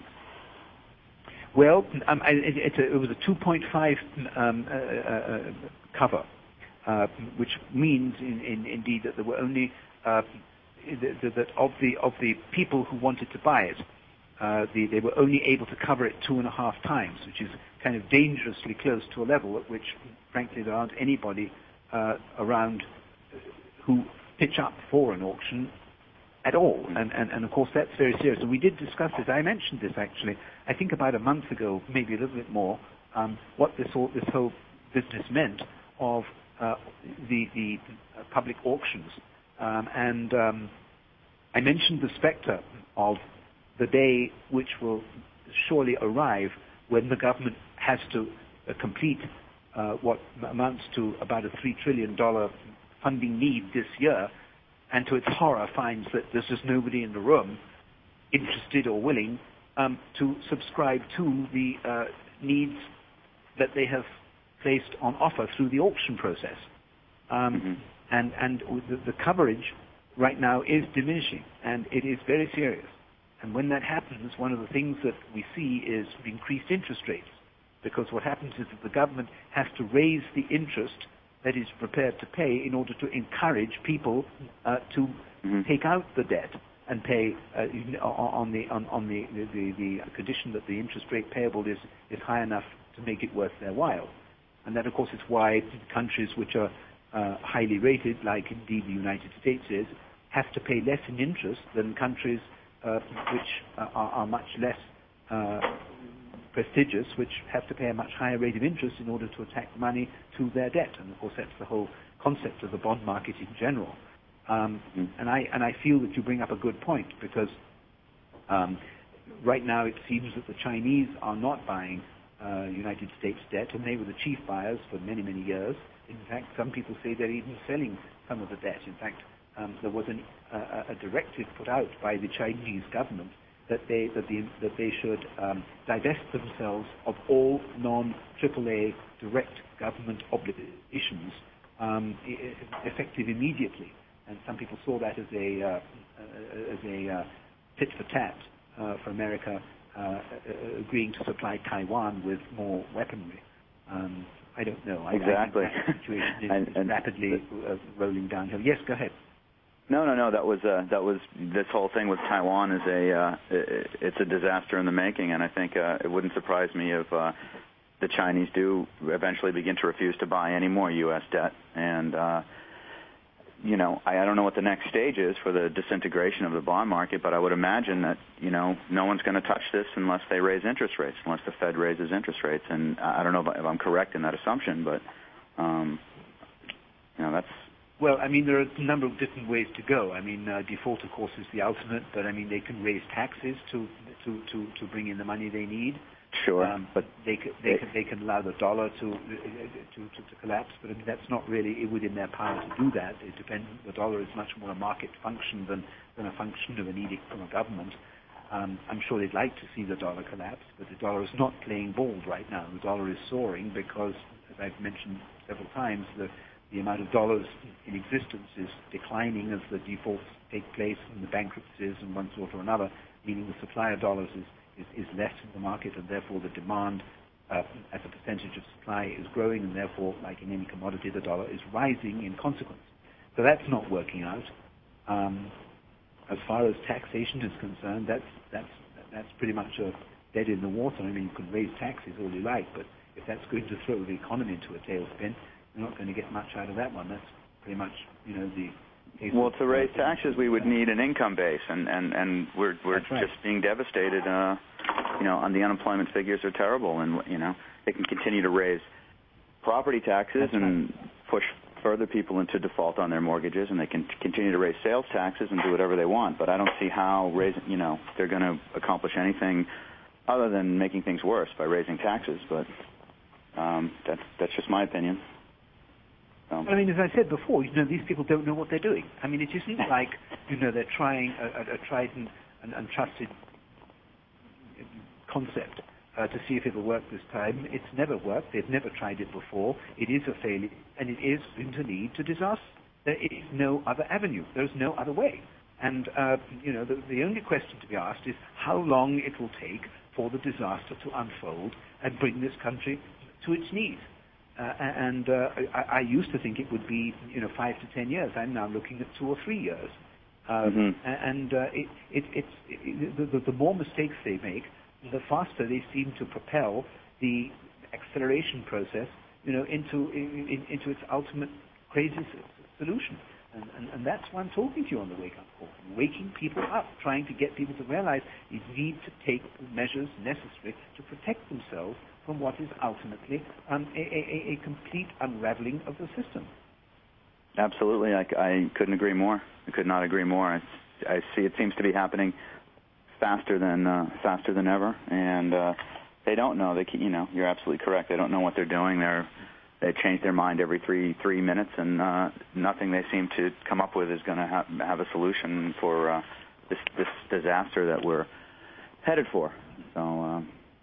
Well, um, it, it, it was a two point five um, uh, uh, cover, uh, which means, in, in, indeed, that there were only uh, that, that of the of the people who wanted to buy it, uh, the, they were only able to cover it two and a half times, which is kind of dangerously close to a level at which, frankly, there aren't anybody uh, around who pitch up for an auction at all, and, and, and of course that's very serious. And we did discuss this. I mentioned this actually, I think about a month ago, maybe a little bit more, um, what this whole, this whole business meant of uh, the, the public auctions. Um, and um, I mentioned the specter of the day which will surely arrive when the government has to uh, complete uh, what amounts to about a three trillion dollars funding need this year, and to its horror finds that there's just nobody in the room interested or willing um, to subscribe to the uh, needs that they have placed on offer through the auction process. Um, mm-hmm. And, and the, the coverage right now is diminishing, and it is very serious. And when that happens, one of the things that we see is increased interest rates, because what happens is that the government has to raise the interest that is prepared to pay in order to encourage people uh, to mm-hmm. take out the debt and pay uh, on the on, on the, the, the condition that the interest rate payable is, is high enough to make it worth their while. And that, of course, is why countries which are uh, highly rated, like indeed the United States is, have to pay less in interest than countries uh, which are, are much less uh, prestigious, which have to pay a much higher rate of interest in order to attract money to their debt. And of course, that's the whole concept of the bond market in general. Um, mm. And I and I feel that you bring up a good point, because um, right now it seems that the Chinese are not buying uh, United States debt, and they were the chief buyers for many, many years. In fact, some people say they're even selling some of the debt. In fact, um, there was an, uh, a directive put out by the Chinese government that they that the that they should um, divest themselves of all non-triple A direct government obligations um, effective immediately. And some people saw that as a uh, as a uh, tit for tat uh, for America uh, agreeing to supply Taiwan with more weaponry. Um, I don't know. Exactly. I think that situation is, and, is and rapidly uh, rolling downhill. Yes, go ahead. No, no, no. That was uh, that was this whole thing with Taiwan is a uh, it, it's a disaster in the making, and I think uh, it wouldn't surprise me if uh, the Chinese do eventually begin to refuse to buy any more U S debt. And uh, you know, I, I don't know what the next stage is for the disintegration of the bond market, but I would imagine that you know no one's going to touch this unless they raise interest rates, unless the Fed raises interest rates. And I don't know if I'm correct in that assumption, but um, you know that's. Well, I mean, there are a number of different ways to go. I mean, uh, default, of course, is the ultimate, but I mean, they can raise taxes to to, to, to bring in the money they need. Sure, um, but they can, they can they can allow the dollar to to, to, to collapse. But I mean, that's not really within their power to do that. It depends. The dollar is much more a market function than than a function of an edict from a government. Um, I'm sure they'd like to see the dollar collapse, but the dollar is not playing ball right now. The dollar is soaring because, as I've mentioned several times, the The amount of dollars in existence is declining as the defaults take place and the bankruptcies and one sort or another, meaning the supply of dollars is, is, is less in the market, and therefore the demand uh, as a percentage of supply is growing, and therefore, like in any commodity, the dollar is rising in consequence. So that's not working out. Um, as far as taxation is concerned, that's, that's, that's pretty much a dead in the water. I mean, you can raise taxes all you like, but if that's going to throw the economy into a tailspin, you're not going to get much out of that one. That's pretty much, you know, the case. Well, to raise taxes, we would need an income base, and, and, and we're we're right. just being devastated. Uh, you know, on the unemployment figures are terrible, and you know they can continue to raise property taxes That's and right. push further people into default on their mortgages, and they can continue to raise sales taxes and do whatever they want. But I don't see how raising, you know, they're going to accomplish anything other than making things worse by raising taxes. But um, that's that's just my opinion. Um, I mean, as I said before, you know, these people don't know what they're doing. I mean, it isn't like, you know, they're trying a, a, a tried and, and, and trusted concept uh, to see if it'll work this time. It's never worked. They've never tried it before. It is a failure, and it is going to lead to disaster. There is no other avenue. There's no other way. And, uh, you know, the, the only question to be asked is how long it will take for the disaster to unfold and bring this country to its knees. Uh, and uh, I, I used to think it would be, you know, five to ten years. I'm now looking at two or three years. Um, mm-hmm. And uh, it, it, it's, it, the, the more mistakes they make, the faster they seem to propel the acceleration process, you know, into in, into its ultimate crazy solution. And, and, and that's why I'm talking to you on the wake-up call, waking people up, trying to get people to realize you need to take the measures necessary to protect themselves from what is ultimately um, a, a, a complete unraveling of the system. Absolutely. I, I couldn't agree more. I could not agree more. I, I see it seems to be happening faster than uh, faster than ever, and uh, they don't know. They, you know, you're absolutely correct. They don't know what they're doing. They're they change their mind every three three minutes, and uh, nothing they seem to come up with is going to ha- have a solution for uh, this this disaster that we're headed for. So. Uh,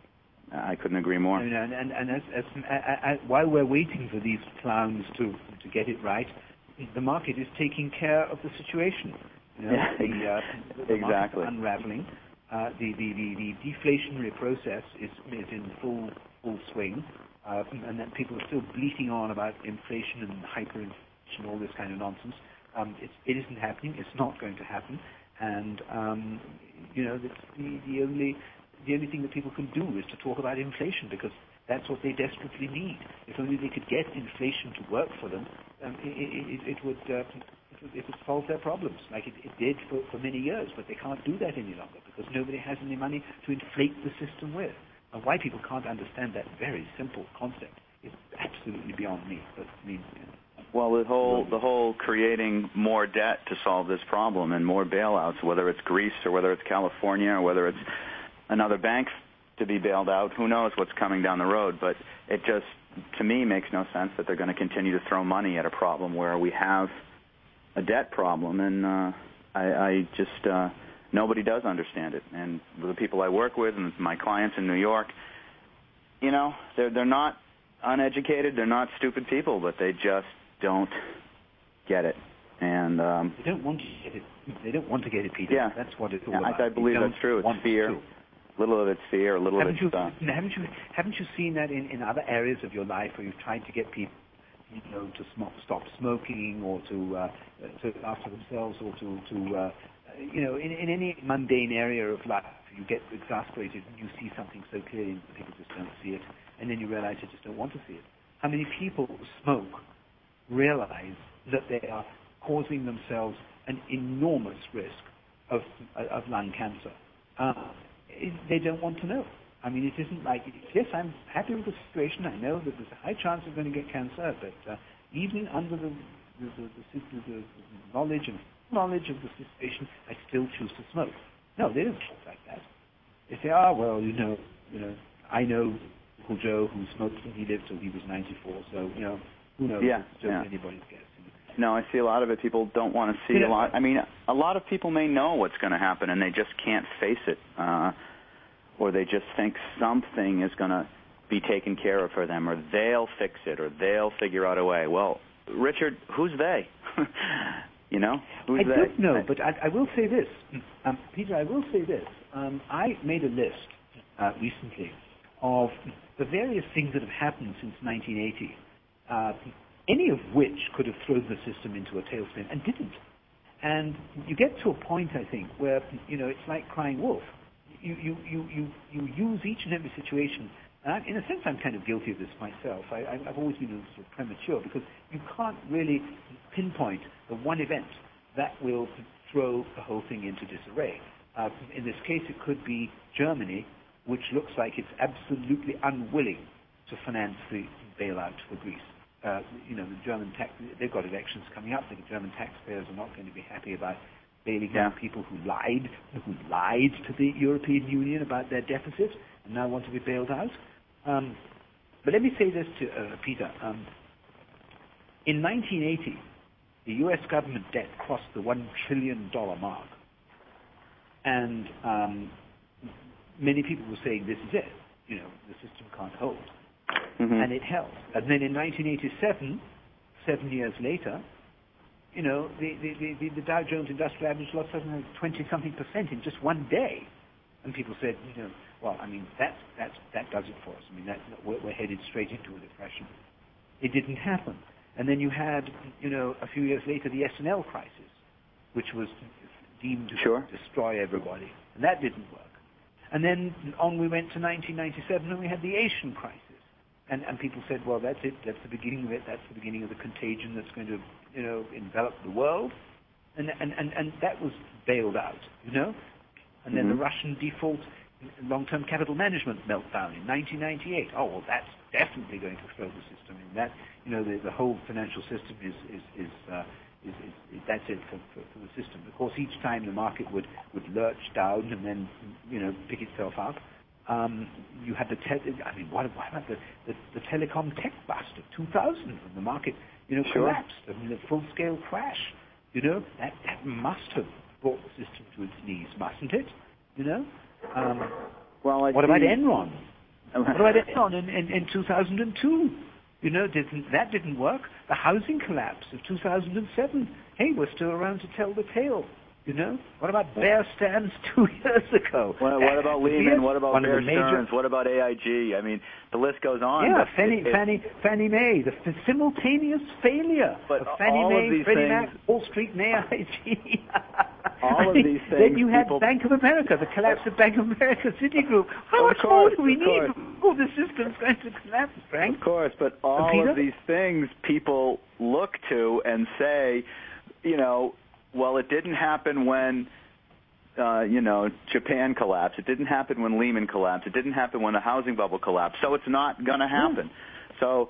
I couldn't agree more. And, and, and as, as, as, while we're waiting for these clowns to, to get it right, the market is taking care of the situation. You know, yeah, the, uh, the exactly. market's unraveling. Uh, the, the, the, the deflationary process is, is in full full swing, uh, and that people are still bleating on about inflation and hyperinflation, all this kind of nonsense. Um, it's, it isn't happening. It's not going to happen. And um, you know, the, the, the only The only thing that people can do is to talk about inflation, because that's what they desperately need. If only they could get inflation to work for them, um, it, it, it, would, uh, it, would, it would solve their problems, like it, it did for, for many years. But they can't do that any longer because nobody has any money to inflate the system with. And why people can't understand that very simple concept is absolutely beyond me. But I mean, you know, well, the whole the whole creating more debt to solve this problem and more bailouts, whether it's Greece or whether it's California or whether it's another bank to be bailed out. Who knows what's coming down the road? But it just, to me, makes no sense that they're going to continue to throw money at a problem where we have a debt problem. And uh, I, I just, uh, nobody does understand it. And the people I work with and my clients in New York, you know, they're, they're not uneducated. They're not stupid people, but they just don't get it. And um, they don't want to get it. They don't want to get it, Peter. Yeah, that's what it's all yeah, about. I, I believe that's true. It's fear. To. A little of it's fear, a little haven't of it's... You, uh, haven't, you, haven't you seen that in, in other areas of your life where you've tried to get people you know, to sm- stop smoking or to uh, to look after themselves or to, to uh, you know, in, in any mundane area of life, you get exasperated and you see something so clearly that people just don't see it, and then you realize you just don't want to see it. How many people who smoke realize that they are causing themselves an enormous risk of, of lung cancer? Uh, it, they don't want to know. I mean, it isn't like, yes, I'm happy with the situation. I know that there's a high chance of going to get cancer, but uh, even under the, the, the, the, the, the knowledge and knowledge of the situation, I still choose to smoke. No, they don't talk like that. They say, ah, oh, well, you know, you know, I know Uncle Joe who smoked and he lived till he was ninety-four, so, you know, who knows? Yeah, it's just yeah. anybody's guess. No, I see a lot of it. People don't want to see yeah. a lot. I mean, a lot of people may know what's going to happen, and they just can't face it, uh, or they just think something is going to be taken care of for them, or they'll fix it, or they'll figure out a way. Well, Richard, who's they? You know, who's I they? don't know, but I, I will say this, um, Peter. I will say this. Um, I made a list uh, recently of the various things that have happened since nineteen eighty. Uh, any of which could have thrown the system into a tailspin and didn't. And you get to a point, I think, where, you know, it's like crying wolf. You, you, you, you, you use each and every situation. And I, in a sense, I'm kind of guilty of this myself. I, I've always been a little sort of premature because you can't really pinpoint the one event that will throw the whole thing into disarray. Uh, in this case, it could be Germany, which looks like it's absolutely unwilling to finance the bailout for Greece. Uh, you know, the German tax, they've got elections coming up. The German taxpayers are not going to be happy about bailing yeah. out people who lied, who lied to the European Union about their deficit and now want to be bailed out. Um, but let me say this to uh, Peter. Um, in nineteen eighty, the U S government debt crossed the one trillion dollars mark. And um, many people were saying, this is it. You know, the system can't hold. Mm-hmm. And it held. And then in nineteen eighty-seven, seven years later, you know, the, the, the, the Dow Jones Industrial Average lost something like twenty-something percent in just one day. And people said, you know, well, I mean, that's, that's, that does it for us. I mean, that, we're, we're headed straight into a depression. It didn't happen. And then you had, you know, a few years later, the S and L crisis, which was deemed to sure. destroy everybody. And that didn't work. And then on we went to nineteen ninety-seven, and we had the Asian crisis. And, and people said, well, that's it. That's the beginning of it. That's the beginning of the contagion that's going to, you know, envelop the world. And and, and, and that was bailed out, you know. And then mm-hmm. the Russian default long-term capital management meltdown in nineteen ninety-eight. Oh, well, that's definitely going to throw the system in. That, you know, the, the whole financial system is is is, uh, is, is, is that's it for, for, for the system. Of course, each time the market would, would lurch down and then, you know, pick itself up. Um, you had the, te- I mean, what, what about the, the, the telecom tech bust of two thousand when the market, you know, sure. collapsed? I mean, the full-scale crash, you know, that, that must have brought the system to its knees, mustn't it? You know? Um, well, I what see. about Enron? What about Enron in, in, in two thousand two? You know, didn't, that didn't work. The housing collapse of two thousand seven. Hey, we're still around to tell the tale. You know? What about Bear Stearns two years ago? What, what about Lehman? What about One Bear major... Stearns? What about A I G? I mean, the list goes on. Yeah, but Fannie, it, it, Fannie, Fannie Mae, the f- simultaneous failure but of Fannie all Mae, of these Freddie things, Mac, Wall Street, and A I G. all of these things. Then you had people, Bank of America, the collapse of Bank of America, Citigroup. How of much course, more do we of need? course. Oh, the system's going to collapse, Frank. Of course, but all Peter? of these things people look to and say, you know, well, it didn't happen when. Uh, you know, Japan collapsed. It didn't happen when Lehman collapsed. It didn't happen when the housing bubble collapsed. So it's not going to happen. Mm. So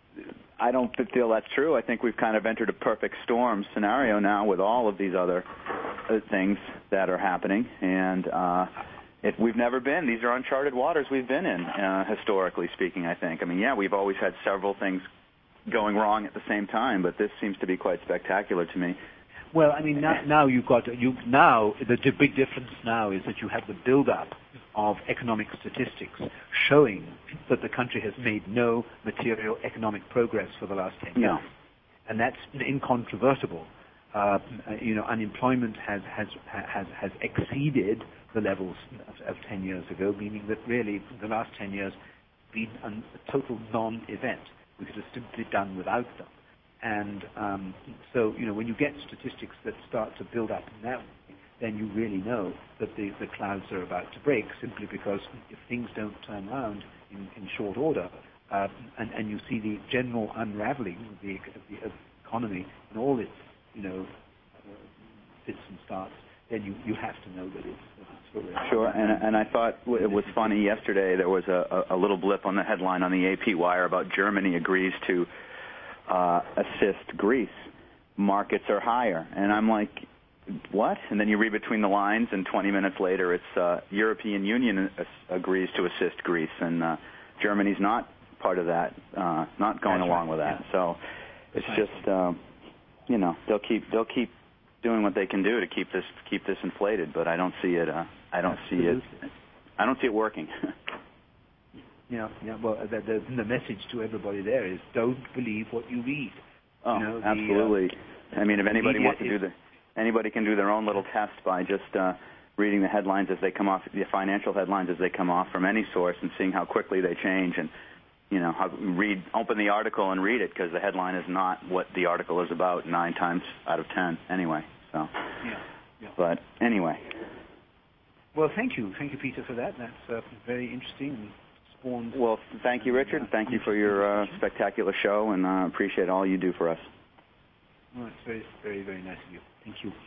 I don't feel that's true. I think we've kind of entered a perfect storm scenario now with all of these other uh, things that are happening. And uh, it, we've never been. These are uncharted waters we've been in, uh, historically speaking, I think. I mean, yeah, we've always had several things going wrong at the same time, but this seems to be quite spectacular to me. Well, I mean, now, now you've got you now. The, the big difference now is that you have the build-up of economic statistics showing that the country has made no material economic progress for the last ten years, no. and that's incontrovertible. Uh, you know, unemployment has has has has exceeded the levels of, of ten years ago, meaning that really the last ten years been a total non-event. We could have simply done without them. And um, so, you know, when you get statistics that start to build up in that way, then you really know that the, the clouds are about to break, simply because if things don't turn around in, in short order, uh, and, and you see the general unraveling of the, of the, of the economy and all its, you know, uh, fits and starts, then you, you have to know that it's, that it's for real. Sure, and, and I thought it was funny yesterday, there was a, a little blip on the headline on the A P wire about Germany agrees to uh, assist Greece. Markets are higher. And I'm like, what? And then you read between the lines, and twenty minutes later it's uh, European Union agrees to assist Greece, and uh, Germany's not part of that, uh, not going That's along right. with that. Yeah. So it's That's just, uh, you know, they'll keep they'll keep doing what they can do to keep this keep this inflated, but I don't see it. Uh, I don't Absolutely. see it. I don't see it working. Yeah, yeah. Well, the, the, the message to everybody there is don't believe what you read. Oh, you know, the, absolutely. Uh, I mean, if anybody wants to is, do the, anybody can do their own little test by just uh, reading the headlines as they come off, the financial headlines as they come off from any source, and seeing how quickly they change, and you know, how, read, open the article and read it, because the headline is not what the article is about nine times out of ten anyway. So, yeah, yeah. But anyway. Well, thank you, thank you, Peter, for that. That's uh, very interesting. And Well, thank you, Richard. Uh, thank you for your uh, spectacular show, and I uh, appreciate all you do for us. Well, it's very, very, very nice of you. Thank you.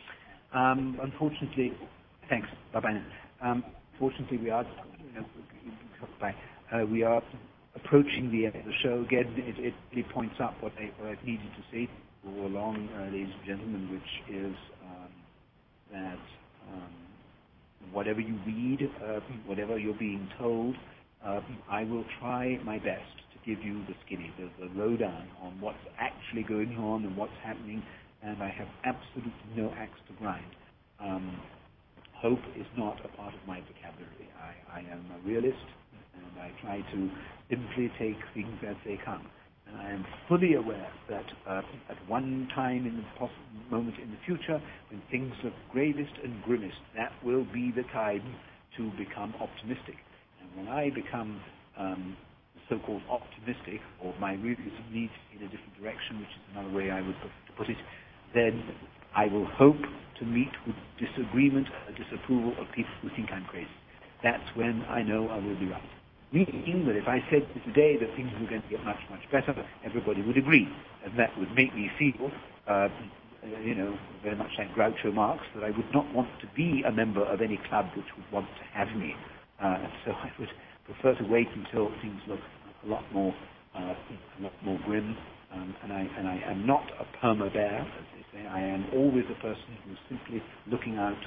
Um, unfortunately, thanks. Bye-bye now. Um, fortunately, we are, you know, bye. Uh, we are approaching the end of the show. Again, it, it really points up what, I, what I've needed to say all along, uh, ladies and gentlemen, which is um, that um, whatever you read, uh, whatever you're being told, Uh, I will try my best to give you the skinny, the, the lowdown on what's actually going on and what's happening, and I have absolutely no axe to grind. Um, hope is not a part of my vocabulary. I, I am a realist, and I try to simply take things as they come. And I am fully aware that uh, at one time in the possible moment in the future, when things look gravest and grimmest, that will be the time to become optimistic. And when I become um, so-called optimistic, or my realism leads in a different direction, which is another way I would put it, then I will hope to meet with disagreement or disapproval of people who think I'm crazy. That's when I know I will be right. Meaning that if I said today that things were going to get much, much better, everybody would agree. And that would make me feel, uh, you know, very much like Groucho Marx, that I would not want to be a member of any club which would want to have me. Uh, so I would prefer to wait until things look a lot more, uh, a lot more grim. Um, and I and I am not a perma bear, as they say. I am always a person who's simply looking out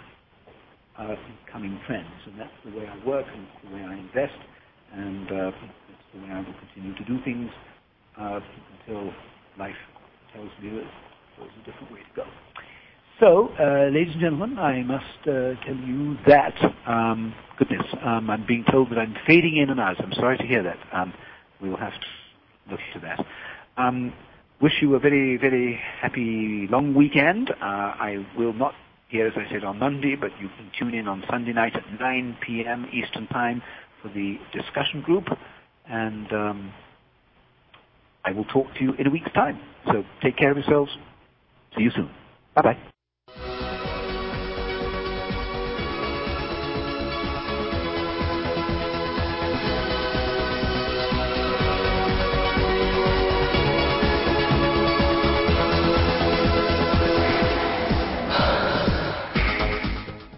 uh, coming trends, and that's the way I work, and that's the way I invest, and uh, that's the way I will continue to do things uh, until life tells me that there's a different way to go. So, uh, ladies and gentlemen, I must uh, tell you that, um, goodness, um, I'm being told that I'm fading in and out. I'm sorry to hear that. Um, we will have to look to that. Um, wish you a very, very happy long weekend. Uh, I will not here, as I said, on Monday, but you can tune in on Sunday night at nine p.m. Eastern Time for the discussion group. And um, I will talk to you in a week's time. So take care of yourselves. See you soon. Bye-bye.